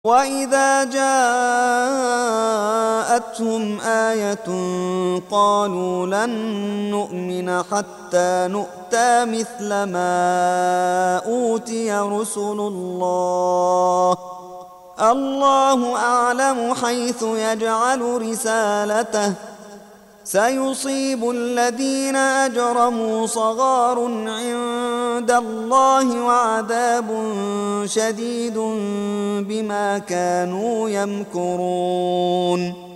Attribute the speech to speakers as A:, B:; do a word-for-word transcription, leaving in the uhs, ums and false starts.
A: وَإِذَا جَاءَتْهُمْ آيَةٌ قَالُوا لَن نُّؤْمِنَ حَتَّىٰ نُؤْتَىٰ مِثْلَ مَا أُوتِيَ رُسُلُ اللَّهِ ۖ اللَّهُ أَعْلَمُ حَيْثُ يَجْعَلُ رِسَالَتَهُ ۗ سَيُصِيبُ الَّذِينَ أَجْرَمُوا صَغَارٌ عِندَ اللَّهِ وَعَذَابٌ شَدِيدٌ بِمَا كَانُوا يَمْكُرُونَ